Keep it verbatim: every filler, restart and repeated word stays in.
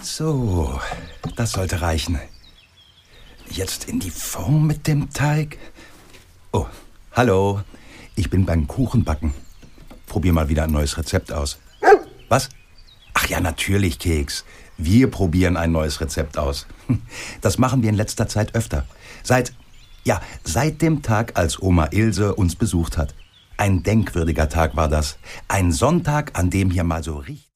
So, das sollte reichen. Jetzt in die Form mit dem Teig. Oh, hallo. Ich bin beim Kuchenbacken. Probier mal wieder ein neues Rezept aus. Was? Ach ja, natürlich, Keks. Wir probieren ein neues Rezept aus. Das machen wir in letzter Zeit öfter. Seit, ja, seit dem Tag, als Oma Ilse uns besucht hat. Ein denkwürdiger Tag war das. Ein Sonntag, an dem hier mal so richtig...